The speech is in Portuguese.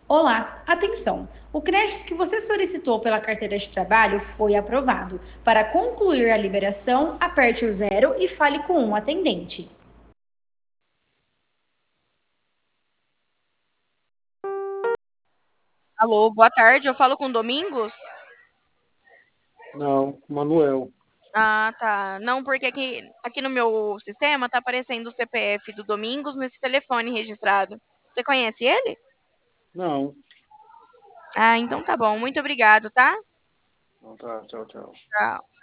Olá, atenção! O crédito que você solicitou pela carteira de trabalho foi aprovado. Para concluir a liberação, aperte o zero e fale com um atendente. Alô, boa tarde. Eu falo com o Domingos? Não, Manuel. Ah, tá. Não, porque aqui no meu sistema tá aparecendo o CPF do Domingos nesse telefone registrado. Você conhece ele? Não. Ah, então tá bom. Muito obrigado, tá? Não, tá, tchau, tchau. Tchau.